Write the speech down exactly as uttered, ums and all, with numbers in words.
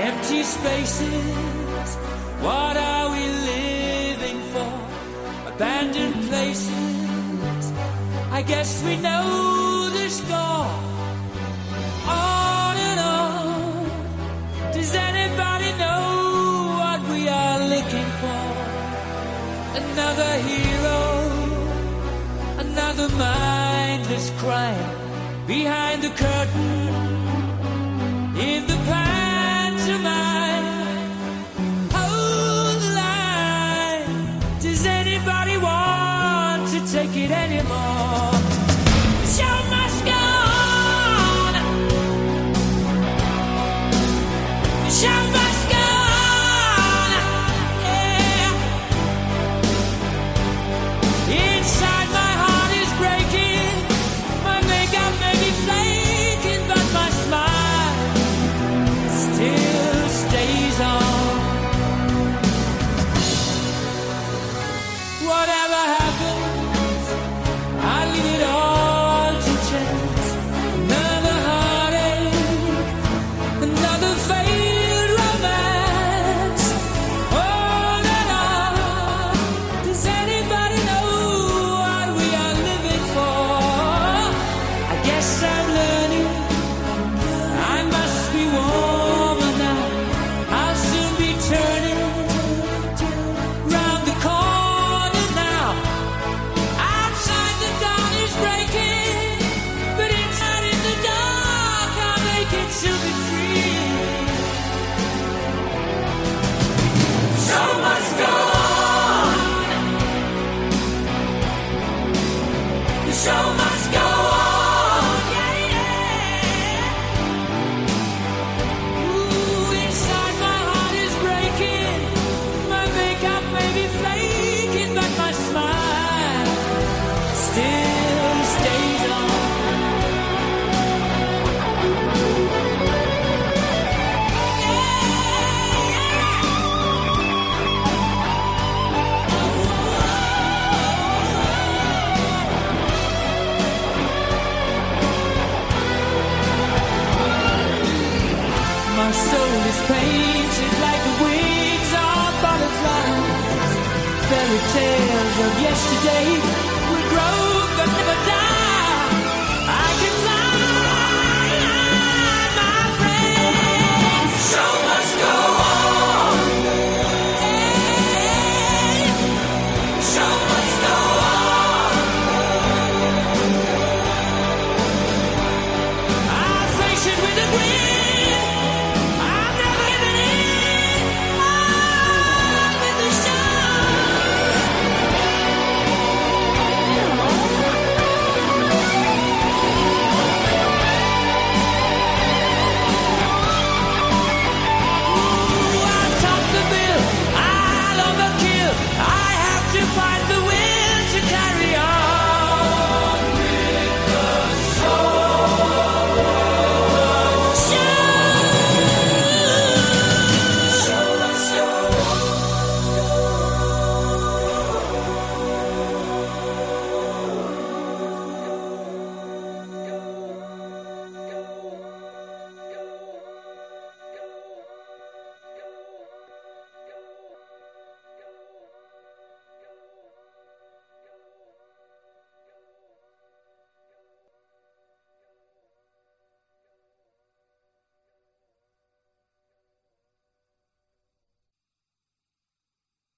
Empty spaces, what are we living for? Abandoned places, I guess we know the score. On and on, does anybody know what we are looking for? Another hero, another mindless crime, behind the curtain, in the pantomime. Hold the line, does anybody want to take it anymore? The show must go on. The show must go on. Yeah. Inside my heart is breaking, my makeup may be flaking, but my smile still stays on. Whatever happens, I leave it all to chance. Another heartache, another failed romance. On and on, does anybody know what we are living for? I guess I'm learning, I must be warmer now. I'll soon be turning round the corner now. Outside the dawn is breaking, but inside in the dark I'll make it to be free. Show must go on. The show must go on. Yeah, yeah. Ooh, inside my heart is breaking, my makeup may be flaking, but my smile still stays on. My soul is painted like the wings of butterflies. Fairy tales of yesterday will grow but never